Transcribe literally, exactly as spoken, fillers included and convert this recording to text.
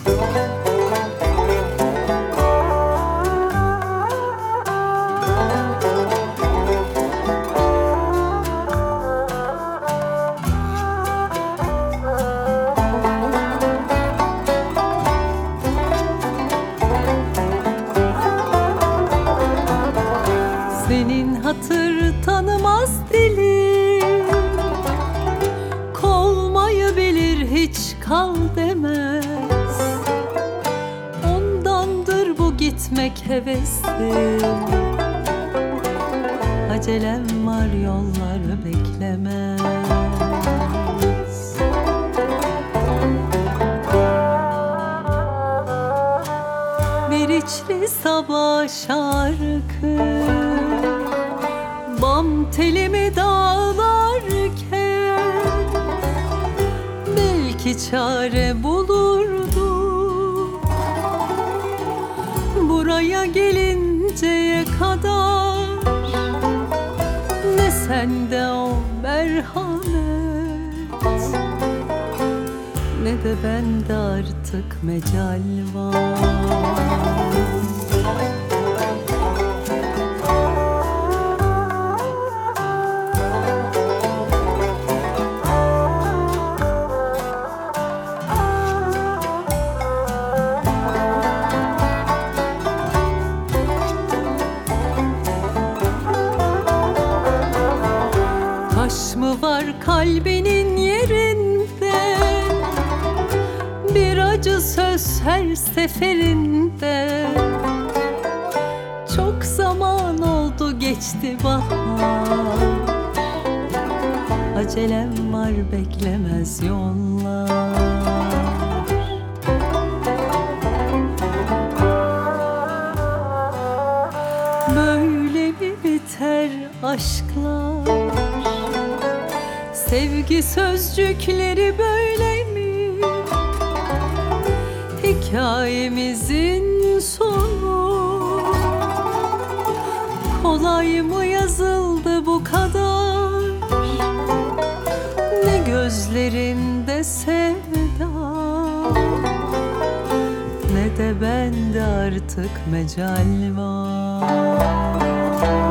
Senin hatır tanımaz dilim, kovmayı bilir hiç kal demez. Ondandır bu gitmek hevesim, acelem var yollar beklemez. Bir içli sabah şarkı bam telimi dağlarken belki çare bulurduk. Buraya gelinceye kadar ne sende o merhamet, ne de bende artık mecal var. Taş mı var kalbinin yerinde, bir acı söz her seferinde. Çok zaman oldu geçti bahar, acelem var beklemez yollar. Böyle mi biter aşklar? Sevgi sözcükleri böyle mi? Hikayemizin sonu kolay mı yazıldı bu kadar? Ne gözlerinde sevda, ne de bende artık mecal var.